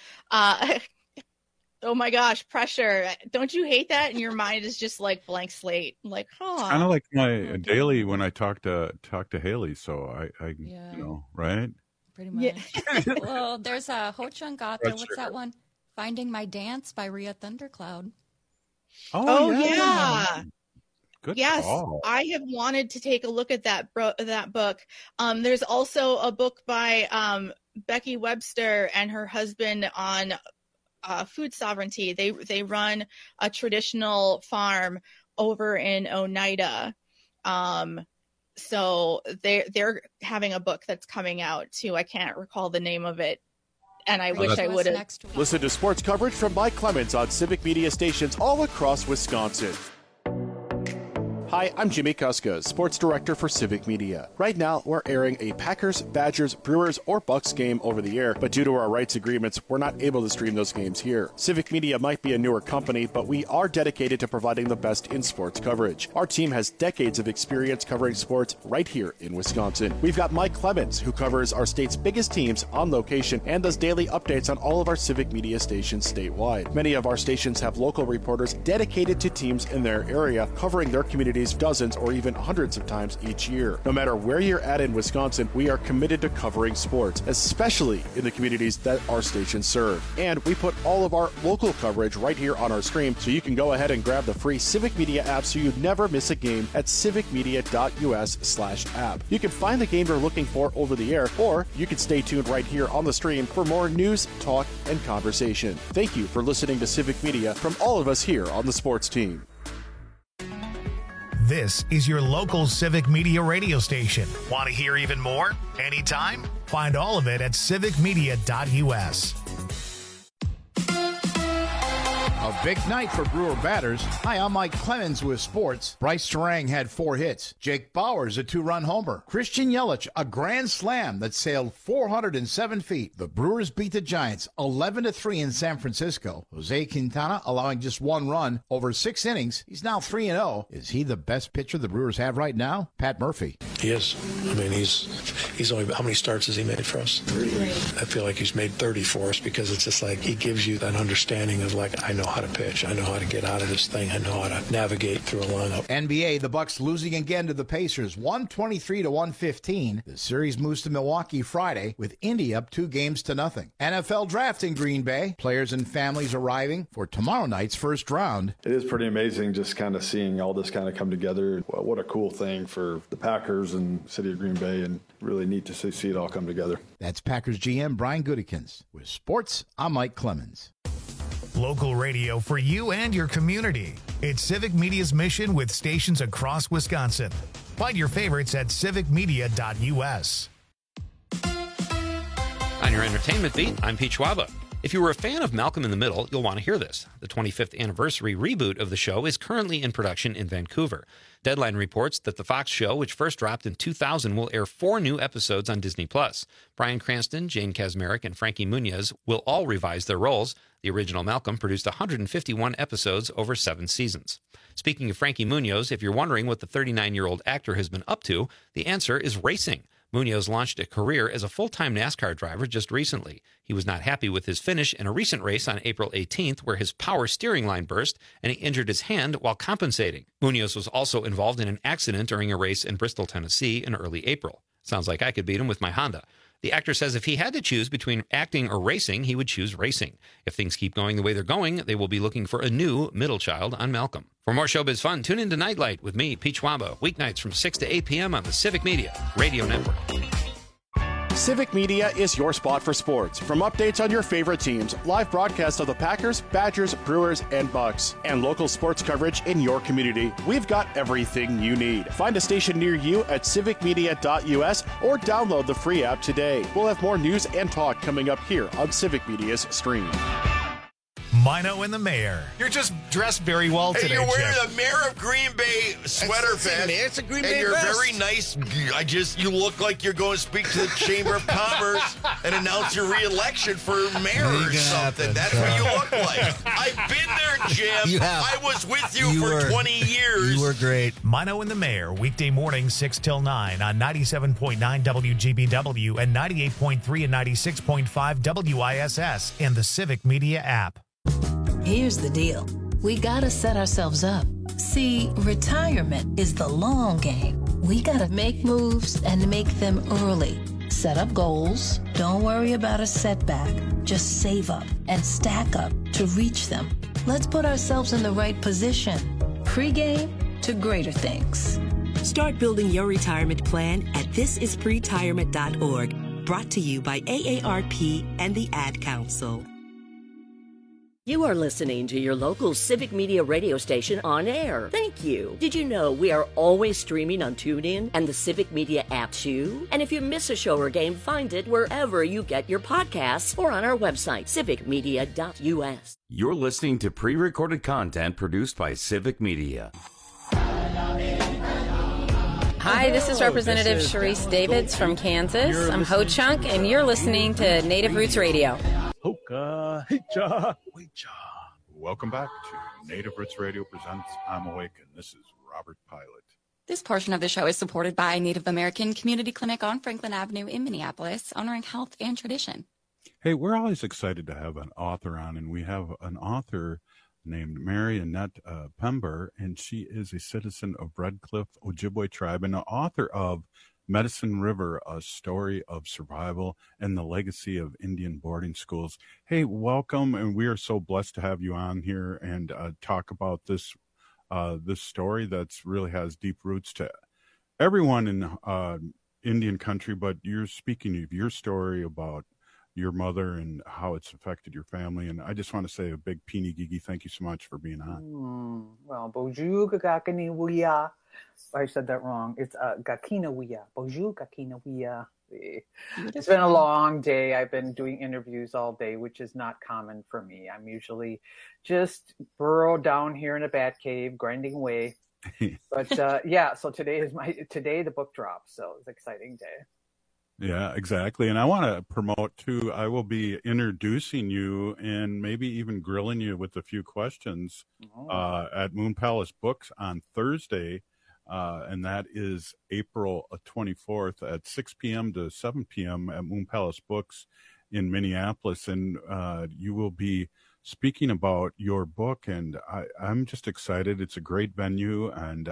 oh my gosh, pressure. Don't you hate that? And your mind is just like blank slate. Like, kind of like my daily when I talk to Haley. So I right? Pretty much. Yeah. Well, there's a Ho-Chunk author. What's that one? Finding My Dance by Rhea Thundercloud. Oh yeah. Good yes, call. I have wanted to take a look at that book. There's also a book by Becky Webster and her husband on food sovereignty. They run a traditional farm over in Oneida. So they're having a book that's coming out too. I can't recall the name of it, and I wish I would have. Listen to sports coverage from Mike Clemens on Civic Media stations all across Wisconsin. Hi, I'm Jimmy Kuska, Sports Director for Civic Media. Right now, we're airing a Packers, Badgers, Brewers, or Bucks game over the air, but due to our rights agreements, we're not able to stream those games here. Civic Media might be a newer company, but we are dedicated to providing the best in sports coverage. Our team has decades of experience covering sports right here in Wisconsin. We've got Mike Clemens, who covers our state's biggest teams on location and does daily updates on all of our Civic Media stations statewide. Many of our stations have local reporters dedicated to teams in their area, covering their communities dozens or even hundreds of times each year. No matter where you're at in Wisconsin, we are committed to covering sports, especially in the communities that our stations serve. And we put all of our local coverage right here on our stream, so you can go ahead and grab the free Civic Media app so you never miss a game at civicmedia.us/app. You can find the game you're looking for over the air, or you can stay tuned right here on the stream for more news, talk, and conversation. Thank you for listening to Civic Media from all of us here on the sports team. This is your local Civic Media radio station. Want to hear even more? Anytime? Find all of it at civicmedia.us. A big night for Brewer batters. Hi, I'm Mike Clemens with sports. Bryce Terang had 4 hits. Jake Bowers, a 2-run homer. Christian Yelich, a grand slam that sailed 407 feet. The Brewers beat the Giants 11-3 in San Francisco. Jose Quintana allowing just 1 run over 6 innings. He's now 3-0. Is he the best pitcher the Brewers have right now? Pat Murphy. He is. I mean, he's only, how many starts has he made for us? 3. I feel like he's made 30 for us because it's just like he gives you that understanding of like, I know how to pitch. I know how to get out of this thing. I know how to navigate through a lineup. NBA, the Bucks losing again to the Pacers, 123-115. The series moves to Milwaukee Friday with Indy up 2-0. NFL draft in Green Bay. Players and families arriving for tomorrow night's first round. It is pretty amazing just kind of seeing all this kind of come together. What a cool thing for the Packers and City of Green Bay, and really neat to see it all come together. That's Packers GM Brian Gutekunst. With sports, I'm Mike Clemens. Local radio for you and your community. It's Civic Media's mission with stations across Wisconsin. Find your favorites at civicmedia.us. On your entertainment beat, I'm Pete Schwaba. If you were a fan of Malcolm in the Middle, you'll want to hear this. The 25th anniversary reboot of the show is currently in production in Vancouver. Deadline reports that the Fox show, which first dropped in 2000, will air 4 new episodes on Disney+. Bryan Cranston, Jane Kaczmarek, and Frankie Muniz will all revise their roles. The original Malcolm produced 151 episodes over 7 seasons. Speaking of Frankie Muniz, if you're wondering what the 39-year-old actor has been up to, the answer is racing. Muniz launched a career as a full-time NASCAR driver just recently. He was not happy with his finish in a recent race on April 18th where his power steering line burst and he injured his hand while compensating. Muniz was also involved in an accident during a race in Bristol, Tennessee in early April. Sounds like I could beat him with my Honda. The actor says if he had to choose between acting or racing, he would choose racing. If things keep going the way they're going, they will be looking for a new middle child on Malcolm. For more showbiz fun, tune into Nightlight with me, Pete Schwaba, weeknights from 6 to 8 p.m. on the Civic Media Radio Network. Civic Media is your spot for sports. From updates on your favorite teams, live broadcasts of the Packers, Badgers, Brewers, and Bucks, and local sports coverage in your community, we've got everything you need. Find a station near you at civicmedia.us or download the free app today. We'll have more news and talk coming up here on Civic Media's stream. Mino and the Mayor. You're just dressed very well today, You're wearing Jeff. the Mayor of Green Bay sweater vest. It's a Green Bay and you're vest. very nice. You look like you're going to speak to the Chamber of Commerce and announce your re-election for mayor or something. That's what you look like. I've been there, Jim. You have. I was with you for 20 years. You were great. Mino and the Mayor, weekday mornings 6 till 9 on 97.9 WGBW and 98.3 and 96.5 WISS and the Civic Media app. Here's the deal. We gotta set ourselves up. See, retirement is the long game. We gotta make moves and make them early. Set up goals. Don't worry about a setback. Just save up and stack up to reach them. Let's put ourselves in the right position. Pre-game to greater things. Start building your retirement plan at thisispretirement.org. Brought to you by AARP and the Ad Council. You are listening to your local Civic Media radio station on air. Thank you. Did you know we are always streaming on TuneIn and the Civic Media app too? And if you miss a show or game, find it wherever you get your podcasts or on our website, civicmedia.us. You're listening to pre-recorded content produced by Civic Media. Hi, this is Representative Sharice Davids from Kansas. I'm Ho Chunk, and you're listening to Native Roots Radio. Hoka, hicha, wicha. Welcome back to Native Roots Radio presents I'm Awake, and this is Robert Pilot. This portion of the show is supported by Native American Community Clinic on Franklin Avenue in Minneapolis, honoring health and tradition. Hey, we're always excited to have an author on, and we have an author named Mary Annette Pember, and she is a citizen of Red Cliff Ojibwe tribe and the author of Medicine River, A Story of Survival and the Legacy of Indian Boarding Schools. Hey, welcome, and we are so blessed to have you on here and talk about this story that's really has deep roots to everyone in Indian country, but you're speaking of your story about your mother and how it's affected your family. And I just want to say a big Peeny Gigi, thank you so much for being on. Well, Boju Gakini Wuya. I said that wrong. It's Gakina Wuya. Boju Gakina Wuya. It's been a long day. I've been doing interviews all day, which is not common for me. I'm usually just burrowed down here in a bat cave, grinding away. But yeah, so today the book drops, so it's an exciting day. Yeah, exactly. And I want to promote too, I will be introducing you and maybe even grilling you with a few questions at Moon Palace Books on Thursday. And that is April 24th at 6 p.m. to 7 p.m. at Moon Palace Books in Minneapolis. And you will be speaking about your book. And I'm just excited. It's a great venue. And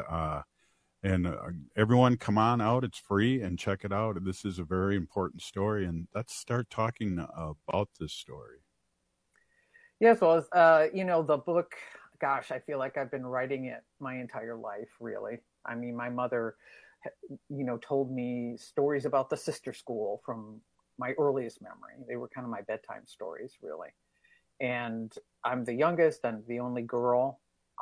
everyone come on out. It's free and check it out. This is a very important story. And let's start talking about this story. Yes, well, the book, gosh, I feel like I've been writing it my entire life, really. I mean, my mother, told me stories about the sister school from my earliest memory. They were kind of my bedtime stories, really. And I'm the youngest and the only girl.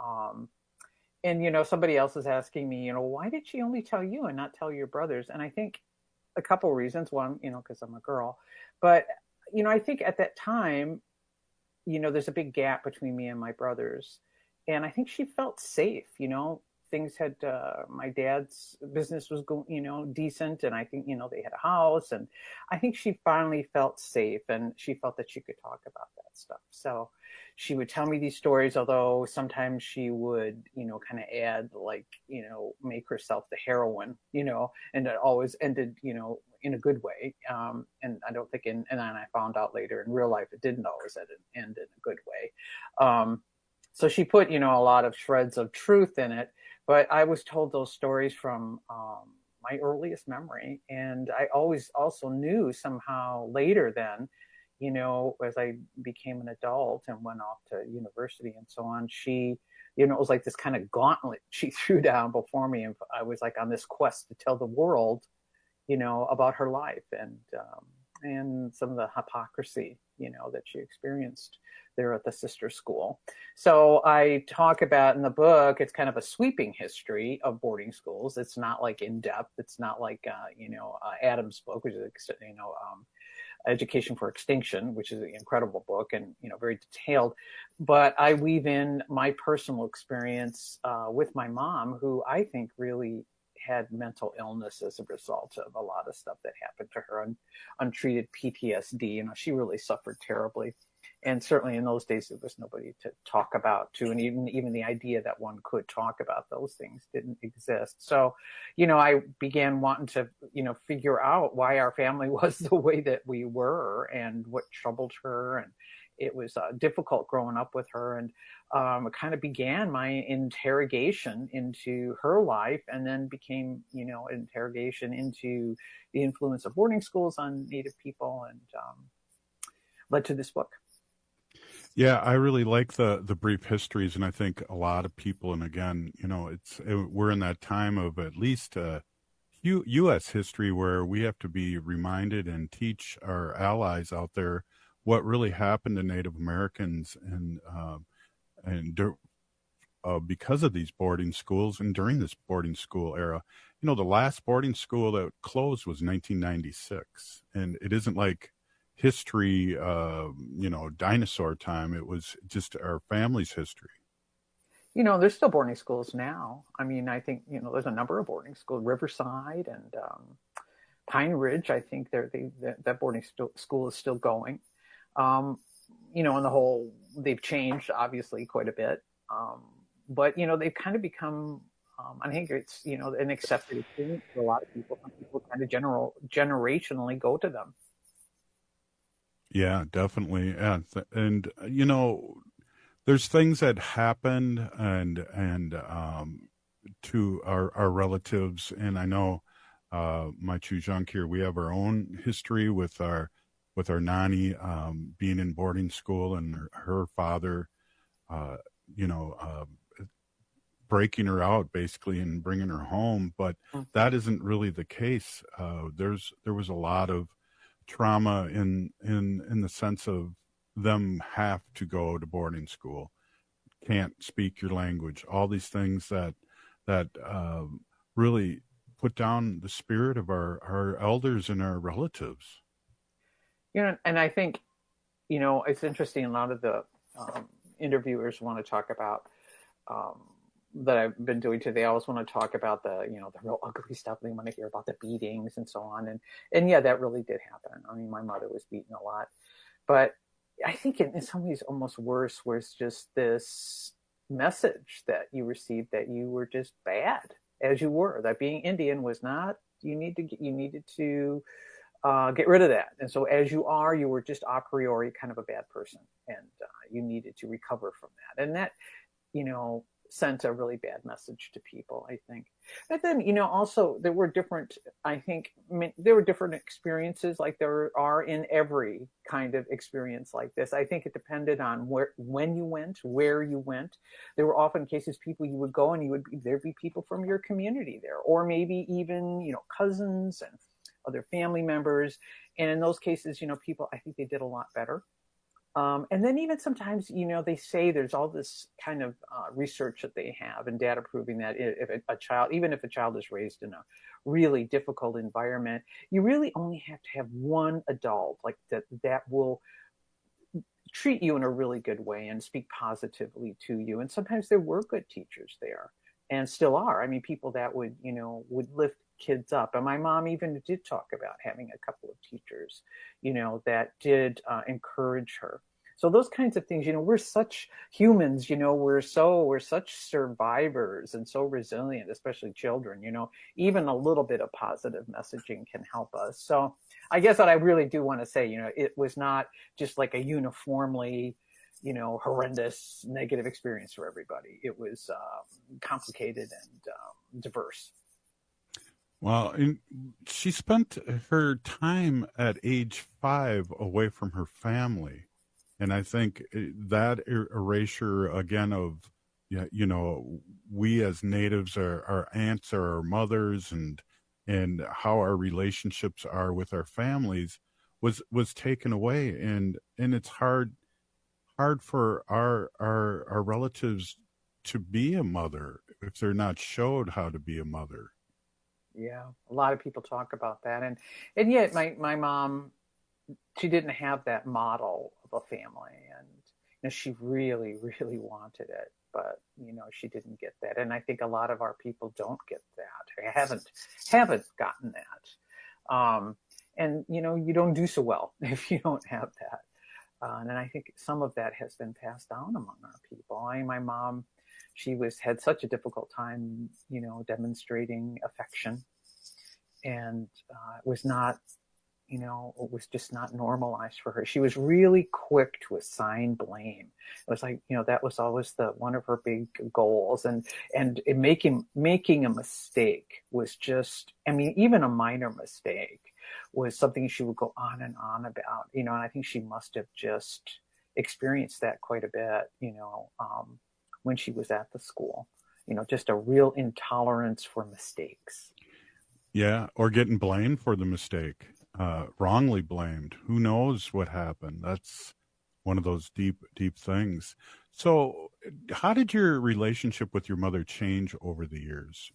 And, somebody else is asking me, why did she only tell you and not tell your brothers? And I think a couple of reasons. One, because I'm a girl. But, I think at that time, there's a big gap between me and my brothers. And I think she felt safe, things had, my dad's business was going, decent. And I think, they had a house. And I think she finally felt safe and she felt that she could talk about that stuff. So she would tell me these stories, although sometimes she would, kind of add make herself the heroine, and it always ended, in a good way. And I don't think and then I found out later in real life, it didn't always end in a good way. So she put, a lot of shreds of truth in it, but I was told those stories from my earliest memory. And I always also knew somehow later then, as I became an adult and went off to university and so on, she, it was like this kind of gauntlet she threw down before me. And I was like on this quest to tell the world, about her life and some of the hypocrisy, that she experienced there at the sister school. So I talk about in the book, it's kind of a sweeping history of boarding schools. It's not like in depth. It's not like, Adam's book, which is, Education for Extinction, which is an incredible book and, very detailed. But I weave in my personal experience with my mom, who I think really had mental illness as a result of a lot of stuff that happened to her, untreated PTSD. She really suffered terribly. And certainly in those days, there was nobody to talk about too. And even the idea that one could talk about those things didn't exist. So, I began wanting to, figure out why our family was the way that we were and what troubled her. And it was difficult growing up with her. And it kind of began my interrogation into her life and then became, an interrogation into the influence of boarding schools on Native people and led to this book. Yeah, I really like the brief histories, and I think a lot of people, and again, we're in that time of at least U.S. history where we have to be reminded and teach our allies out there what really happened to Native Americans and because of these boarding schools and during this boarding school era. The last boarding school that closed was 1996, and it isn't like history, dinosaur time. It was just our family's history. There's still boarding schools now. I mean, I think, there's a number of boarding schools, Riverside and Pine Ridge. I think that boarding school is still going. On the whole, they've changed obviously quite a bit. But, they've kind of become, I think it's, an accepted experience for a lot of people. Some people kind of generationally go to them. Yeah, definitely. Yeah. And, there's things that happened and to our relatives. And I know my Chujunk here, we have our own history with our nanny being in boarding school and her father, breaking her out basically and bringing her home. But that isn't really the case. There was a lot of trauma in the sense of them have to go to boarding school, can't speak your language, all these things that really put down the spirit of our elders and our relatives. And I think, it's interesting. A lot of the interviewers want to talk about that I've been doing today. They always want to talk about the real ugly stuff. They want to hear about the beatings and so on. And yeah, that really did happen. I mean, my mother was beaten a lot, but I think in some ways almost worse was just this message that you received that you were just bad as you were, that being Indian was not, you needed to get rid of that. And so as you were just a priori kind of a bad person, and you needed to recover from that. And that, sent a really bad message to people, I think. But then, also there were different experiences like there are in every kind of experience like this. I think it depended on when you went, where you went. There were often cases people you would go and there'd be people from your community there, or maybe even, cousins and other family members. And in those cases, people, I think they did a lot better. And then even sometimes, they say there's all this kind of research that they have and data proving that if a child is raised in a really difficult environment, you really only have to have one adult like that will treat you in a really good way and speak positively to you. And sometimes there were good teachers there and still are. I mean, people that would lift kids up. And my mom even did talk about having a couple of teachers, that did encourage her. So those kinds of things, we're such humans, we're such survivors and so resilient, especially children, even a little bit of positive messaging can help us. So I guess what I really do want to say, it was not just like a uniformly, horrendous negative experience for everybody. It was complicated and diverse. Well, she spent her time at age 5 away from her family. And I think that erasure, again, of, we as natives, our aunts are our mothers, and how our relationships are with our families was taken away. And it's hard for our relatives to be a mother if they're not showed how to be a mother. Yeah, a lot of people talk about that. And yet my mom, she didn't have that model of a family. And she really, really wanted it. But, she didn't get that. And I think a lot of our people don't get that. Haven't gotten that. And, you don't do so well if you don't have that. And I think some of that has been passed down among our people. My mom, she had such a difficult time, demonstrating affection, and it was not, it was just not normalized for her. She was really quick to assign blame. It was like, that was always one of her big goals, and making a mistake was just, even a minor mistake was something she would go on and on about, and I think she must have just experienced that quite a bit, when she was at the school, just a real intolerance for mistakes. Yeah, or getting blamed for the mistake, wrongly blamed. Who knows what happened? That's one of those deep, deep things. So how did your relationship with your mother change over the years?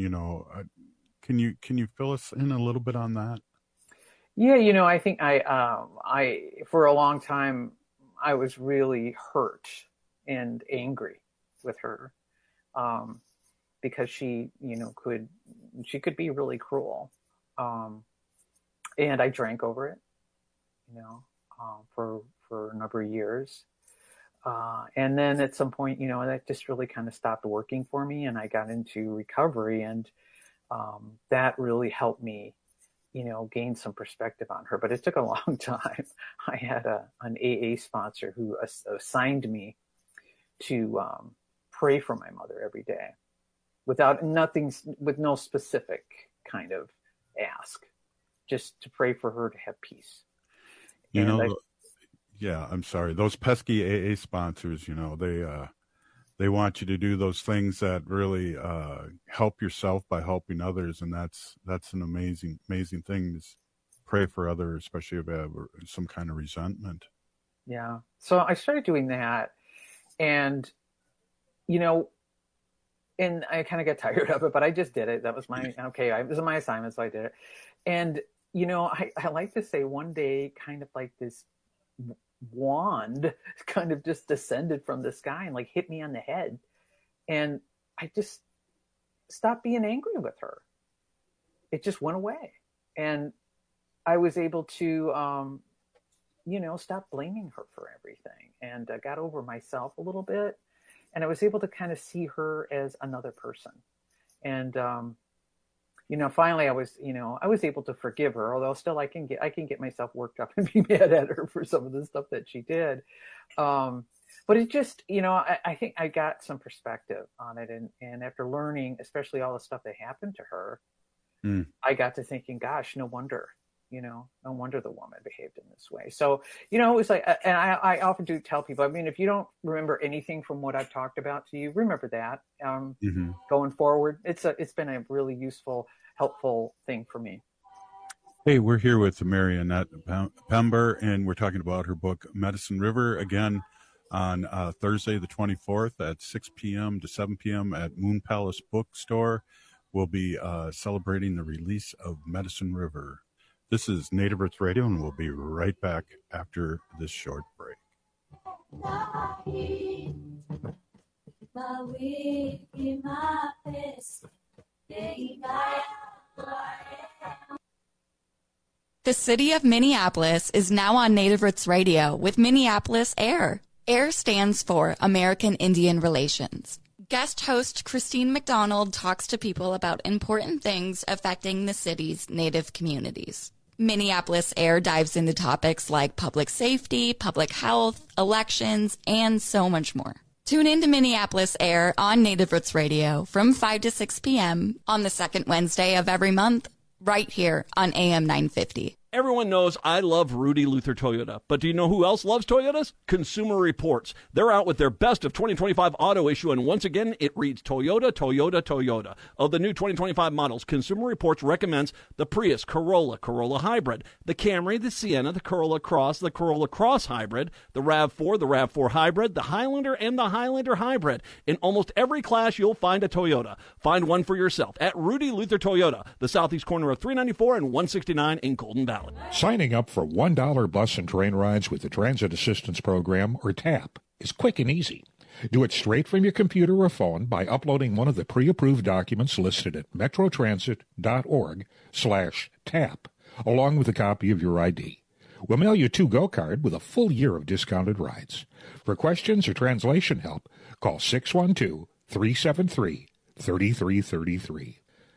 Can you fill us in a little bit on that? Yeah, I think I for a long time, I was really hurt and angry with her. because she, could be really cruel. And I drank over it, for a number of years. And then at some point, that just really kind of stopped working for me, and I got into recovery, and that really helped me, gain some perspective on her. But it took a long time. I had an AA sponsor who assigned me to pray for my mother every day with no specific kind of ask, just to pray for her to have peace. I'm sorry. Those pesky AA sponsors, they want you to do those things that really help yourself by helping others, and that's an amazing thing. Is pray for others, especially if they have some kind of resentment. Yeah. So I started doing that, and and I kind of got tired of it, but I just did it. That was my it was my assignment, so I did it. And I like to say one day, kind of like this wand kind of just descended from the sky and like hit me on the head, and I just stopped being angry with her. It just went away, and I was able to stop blaming her for everything, and I got over myself a little bit, and I was able to kind of see her as another person. And finally I was able to forgive her, although still I can get myself worked up and be mad at her for some of the stuff that she did. But it just, I think I got some perspective on it. And after learning, especially all the stuff that happened to her, I got to thinking, gosh, no wonder the woman behaved in this way. So, it was like, and I often do tell people, if you don't remember anything from what I've talked about to you, remember that going forward. It's been a really useful, helpful thing for me. Hey, we're here with Mary Annette Pember, and we're talking about her book, Medicine River, again on Thursday, the 24th at 6 p.m. to 7 p.m. at Moon Palace Bookstore. We'll be celebrating the release of Medicine River. This is Native Roots Radio, and we'll be right back after this short break. The city of Minneapolis is now on Native Roots Radio with Minneapolis AIR. AIR stands for American Indian Relations. Guest host Christine McDonald talks to people about important things affecting the city's Native communities. Minneapolis AIR dives into topics like public safety, public health, elections, and so much more. Tune in to Minneapolis AIR on Native Roots Radio from 5 to 6 p.m. on the second Wednesday of every month, right here on AM 950. Everyone knows I love Rudy Luther Toyota, but do you know who else loves Toyotas? Consumer Reports. They're out with their best of 2025 auto issue, and once again, it reads Toyota, Toyota, Toyota. Of the new 2025 models, Consumer Reports recommends the Prius, Corolla, Corolla Hybrid, the Camry, the Sienna, the Corolla Cross Hybrid, the RAV4, the RAV4 Hybrid, the Highlander, and the Highlander Hybrid. In almost every class, you'll find a Toyota. Find one for yourself at Rudy Luther Toyota, the southeast corner of 394 and 169 in Golden Valley. Signing up for $1 bus and train rides with the Transit Assistance Program, or TAP, is quick and easy. Do it straight from your computer or phone by uploading one of the pre-approved documents listed at metrotransit.org/TAP, along with a copy of your ID. We'll mail you a to-go card with a full year of discounted rides. For questions or translation help, call 612-373-3333.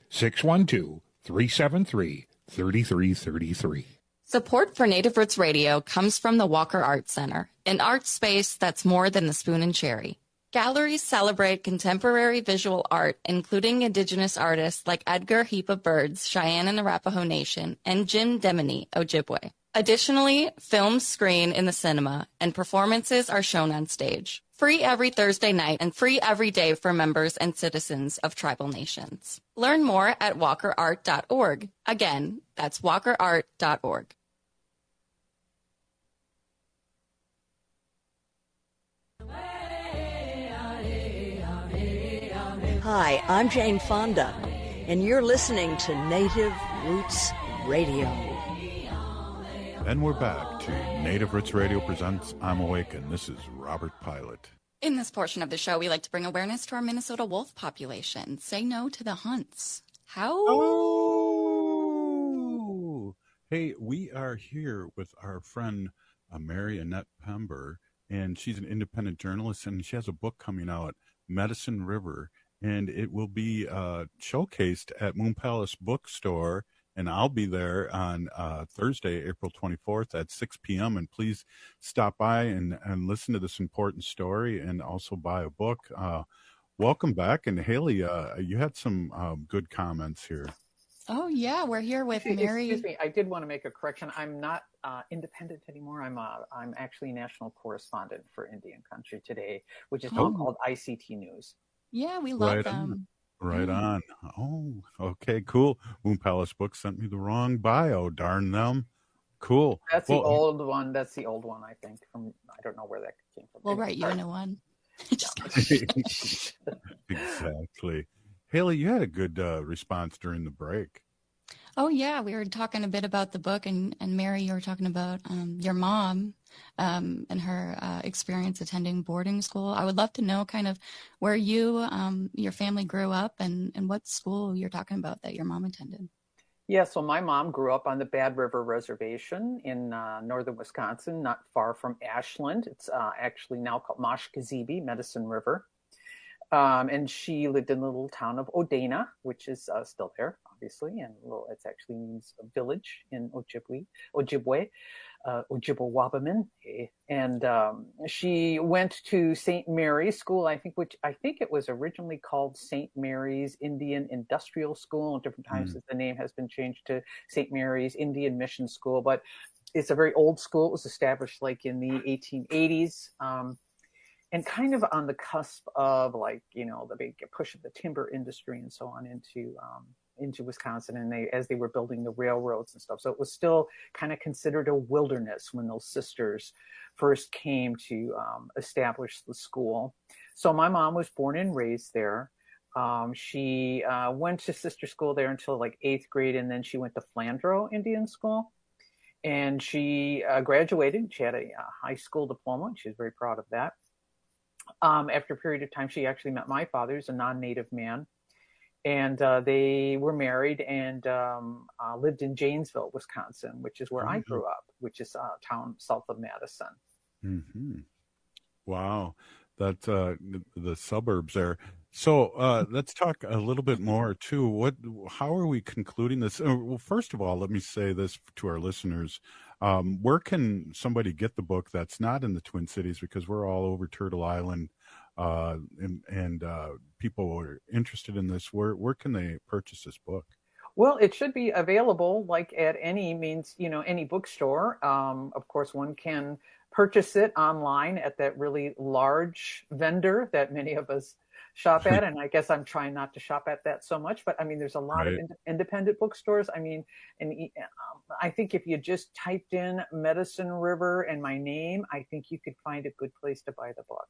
612-373-3333. Support for Native Roots Radio comes from the Walker Art Center, an art space that's more than the spoon and cherry. Galleries celebrate contemporary visual art, including Indigenous artists like Edgar Heap of Birds, Cheyenne and Arapaho Nation, and Jim Demini, Ojibwe. Additionally, films screen in the cinema, and performances are shown on stage. Free every Thursday night and free every day for members and citizens of tribal nations. Learn more at walkerart.org. Again, that's walkerart.org. Hi, I'm Jane Fonda, and you're listening to Native Roots Radio. And we're back to Native Roots Radio presents I'm Awakened. This is Robert Pilot. In this portion of the show, we like to bring awareness to our Minnesota wolf population. Say no to the hunts. How? Oh! Hey, we are here with our friend Mary Annette Pember, and she's an independent journalist, and she has a book coming out, Medicine River, and it will be showcased at Moon Palace Bookstore, and I'll be there on Thursday, April 24th at 6 p.m., and please stop by and listen to this important story and also buy a book. Welcome back, and Haley, you had some good comments here. Oh, yeah, we're here with Mary. Excuse me, I did want to make a correction. I'm not independent anymore. I'm actually national correspondent for Indian Country Today, which is now called ICT News. Yeah, we love them. Right on. Oh, okay, cool. Moon Palace Books sent me the wrong bio. Darn them. Cool. That's the old one. That's the old one, I think. I don't know where that came from. We'll write you a new one. Exactly. Haley, you had a good response during the break. Oh, yeah. We were talking a bit about the book, and Mary, you were talking about your mom and her experience attending boarding school. I would love to know kind of where you, your family grew up and what school you're talking about that your mom attended. Yeah, so my mom grew up on the Bad River Reservation in northern Wisconsin, not far from Ashland. It's actually now called Mashpee, Medicine River. And she lived in the little town of Odena, which is still there, obviously, and it actually means a village in Ojibwe, Ojibwe-Wabamin. And she went to St. Mary's School, I think it was originally called St. Mary's Indian Industrial School. At different times the name has been changed to St. Mary's Indian Mission School, but it's a very old school. It was established like in the 1880s. And kind of on the cusp of the big push of the timber industry and so on into Wisconsin, and as they were building the railroads and stuff. So it was still kind of considered a wilderness when those sisters first came to establish the school. So my mom was born and raised there. She went to sister school there until like 8th grade, and then she went to Flandreau Indian School. And she graduated. She had a high school diploma. She was very proud of that. After a period of time, she actually met my father, who's a non-native man, and they were married and lived in Janesville, Wisconsin, which is where I grew up, which is a town south of Madison. Mm-hmm. Wow, that's the suburbs there. So let's talk a little bit more too. How are we concluding this? Well, first of all, let me say this to our listeners. Where can somebody get the book that's not in the Twin Cities? Because we're all over Turtle Island, and people are interested in this. Where can they purchase this book? Well, it should be available like at any bookstore. Of course, one can purchase it online at that really large vendor that many of us shop at. And I guess I'm trying not to shop at that so much, but I mean, there's a lot of independent bookstores. I mean, and I think if you just typed in Medicine River and my name, I think you could find a good place to buy the book.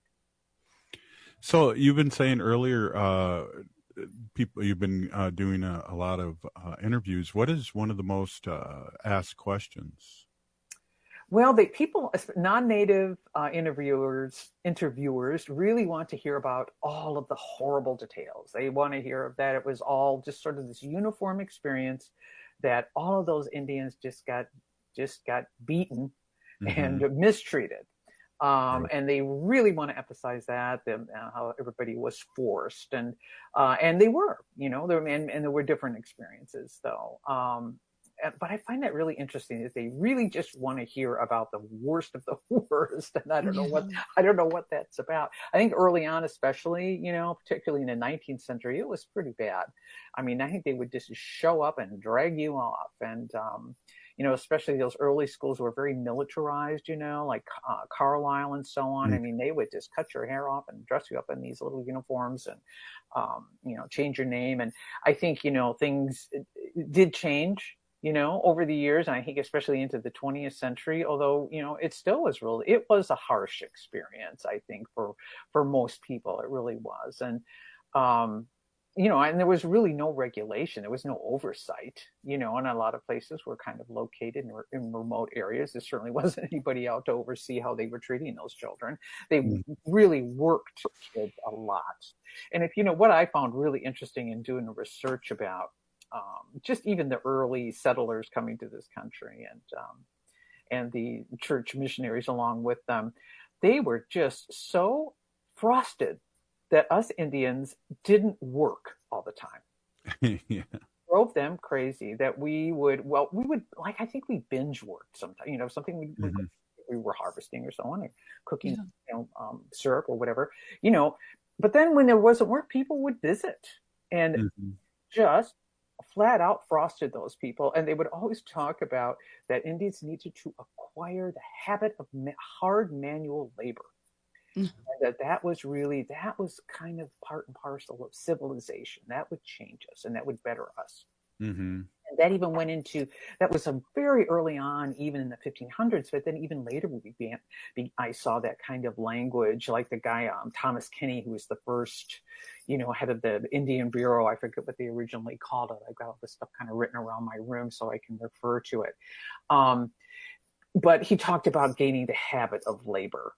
So you've been saying earlier, you've been doing a lot of interviews. What is one of the most asked questions? Well, non-native interviewers really want to hear about all of the horrible details. They want to hear that it was all just sort of this uniform experience, that all of those Indians just got beaten and mistreated. And they really want to emphasize that, how everybody was forced, and they were, and there were different experiences though. But I find that really interesting that they really just want to hear about the worst of the worst. And I don't know what that's about. I think early on, especially, particularly in the 19th century, it was pretty bad. I mean, I think they would just show up and drag you off. And, especially those early schools were very militarized, like Carlisle and so on. I mean, they would just cut your hair off and dress you up in these little uniforms and, change your name. And I think, things did change, over the years. And I think especially into the 20th century, although, it still was it was a harsh experience, I think, for most people. It really was. And, and there was really no regulation. There was no oversight, and a lot of places were kind of located in remote areas. There certainly wasn't anybody out to oversee how they were treating those children. They really worked kids a lot. And if what I found really interesting in doing research about just even the early settlers coming to this country and the church missionaries along with them, they were just so frosted that us Indians didn't work all the time. Yeah. Drove them crazy that we would I think we binge worked sometimes, something we were harvesting or so on, or cooking, syrup or whatever, but then when there wasn't work, people would visit and just flat out frosted those people. And they would always talk about that Indians needed to acquire the habit of hard manual labor. And that was kind of part and parcel of civilization. That would change us and that would better us. And that even went into, that was a very early on, even in the 1500s, but then even later I saw that kind of language, like the guy, Thomas Kenny, who was the first, head of the Indian Bureau. I forget what they originally called it. I've got all this stuff kind of written around my room so I can refer to it. But he talked about gaining the habit of labor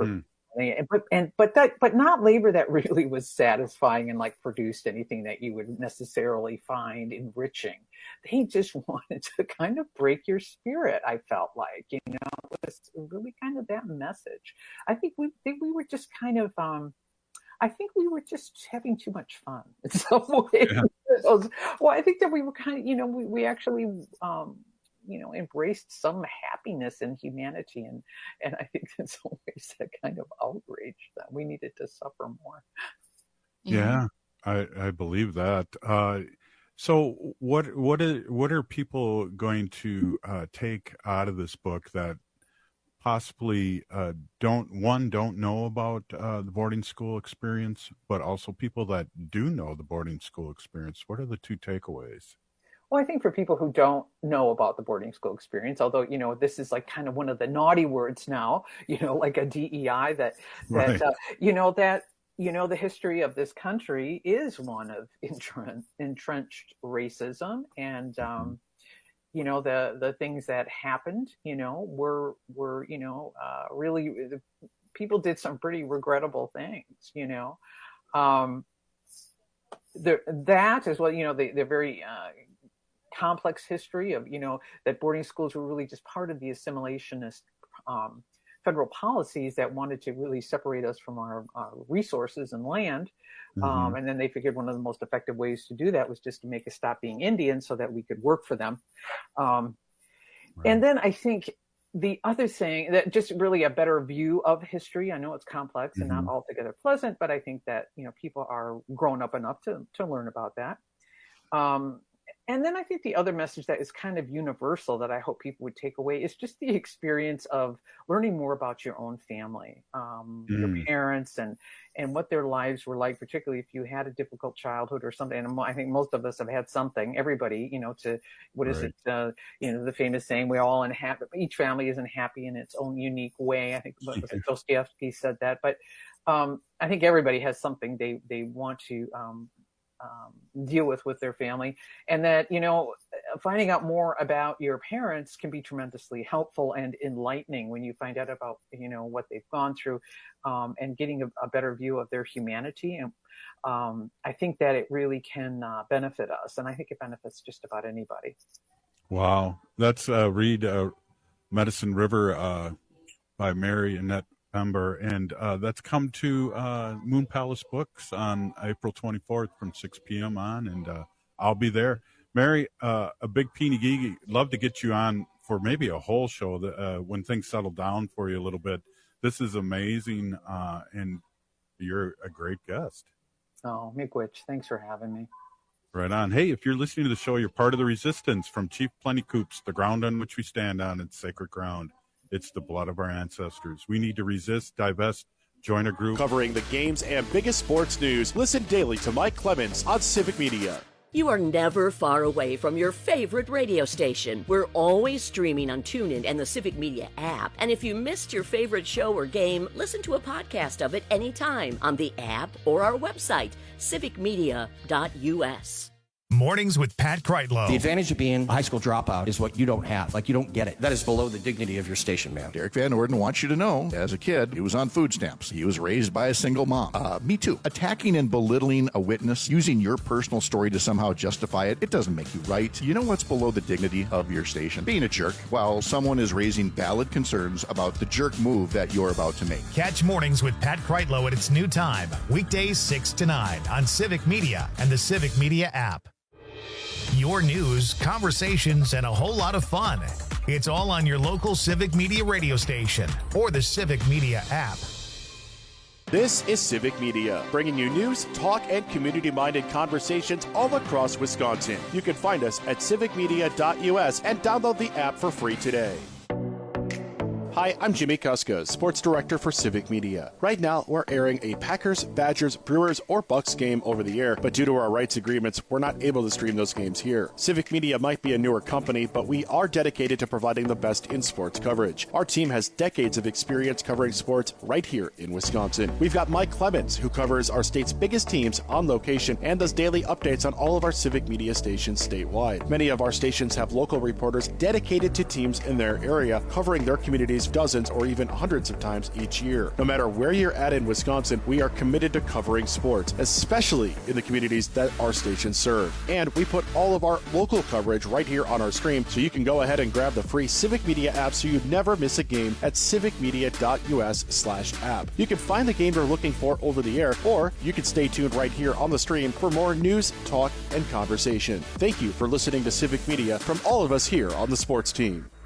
but not labor that really was satisfying and like produced anything that you would necessarily find enriching. They just wanted to kind of break your spirit. I felt like, it was really kind of that message. I think we were just kind of, I think we were just having too much fun in some ways. Yeah. Well, I think that we were kind of, we actually, embraced some happiness in humanity. And I think there's always that kind of outrage that we needed to suffer more. Yeah, I believe that. So what are people going to take out of this book that possibly don't know about the boarding school experience, but also people that do know the boarding school experience? What are the two takeaways? Well, I think for people who don't know about the boarding school experience, although, this is like kind of one of the naughty words now, like a DEI that right. The history of this country is one of entrenched racism. And, the things that happened, were really, people did some pretty regrettable things, that as well, they're very, complex history of, that boarding schools were really just part of the assimilationist federal policies that wanted to really separate us from our resources and land. And then they figured one of the most effective ways to do that was just to make us stop being Indian so that we could work for them. Right. And then I think the other thing that just really a better view of history. I know it's complex and not altogether pleasant, but I think that, people are grown up enough to learn about that. And then I think the other message that is kind of universal that I hope people would take away is just the experience of learning more about your own family, your parents and what their lives were like, particularly if you had a difficult childhood or something. And I think most of us have had something, everybody, the famous saying, we're all unhappy. Each family isn't happy in its own unique way. I think Dostoevsky said that, but I think everybody has something they want to, deal with their family, and that finding out more about your parents can be tremendously helpful and enlightening when you find out about what they've gone through, and getting a better view of their humanity. And I think that it really can benefit us, and I think it benefits just about anybody. Wow, that's read Medicine River by Mary Annette Ember, and that's come to Moon Palace Books on April 24th from 6 p.m. on, and I'll be there. Mary, a big Peeny Geeky, love to get you on for maybe a whole show when things settle down for you a little bit. This is amazing, and you're a great guest. Oh, Miigwech, thanks for having me. Right on. Hey, if you're listening to the show, you're part of the resistance. From Chief Plentycoops, the ground on which we stand on, it's sacred ground. It's the blood of our ancestors. We need to resist, divest, join a group. Covering the games and biggest sports news. Listen daily to Mike Clemens on Civic Media. You are never far away from your favorite radio station. We're always streaming on TuneIn and the Civic Media app. And if you missed your favorite show or game, listen to a podcast of it anytime on the app or our website, civicmedia.us. Mornings with Pat Kreitlow. The advantage of being a high school dropout is what you don't have. Like, you don't get it. That is below the dignity of your station, man. Derek Van Orden wants you to know, as a kid, he was on food stamps. He was raised by a single mom. Me too. Attacking and belittling a witness, using your personal story to somehow justify it, it doesn't make you right. You know what's below the dignity of your station? Being a jerk while someone is raising valid concerns about the jerk move that you're about to make. Catch Mornings with Pat Kreitlow at its new time, weekdays 6 to 9 on Civic Media and the Civic Media app. Your news, conversations, and a whole lot of fun. It's all on your local Civic Media radio station or the Civic Media app. This is Civic Media, bringing you news, talk, and community-minded conversations all across Wisconsin. You can find us at civicmedia.us and download the app for free today. Hi, I'm Jimmy Kuska, Sports Director for Civic Media. Right now, we're airing a Packers, Badgers, Brewers, or Bucks game over the air, but due to our rights agreements, we're not able to stream those games here. Civic Media might be a newer company, but we are dedicated to providing the best in sports coverage. Our team has decades of experience covering sports right here in Wisconsin. We've got Mike Clemens, who covers our state's biggest teams on location and does daily updates on all of our Civic Media stations statewide. Many of our stations have local reporters dedicated to teams in their area, covering their communities dozens or even hundreds of times each year. No matter where you're at in Wisconsin, we are committed to covering sports, especially in the communities that our stations serve. And we put all of our local coverage right here on our stream, so you can go ahead and grab the free Civic Media app so you never miss a game at civicmedia.us/app. You can find the game you're looking for over the air, or you can stay tuned right here on the stream for more news, talk, and conversation. Thank you for listening to Civic Media from all of us here on the sports team.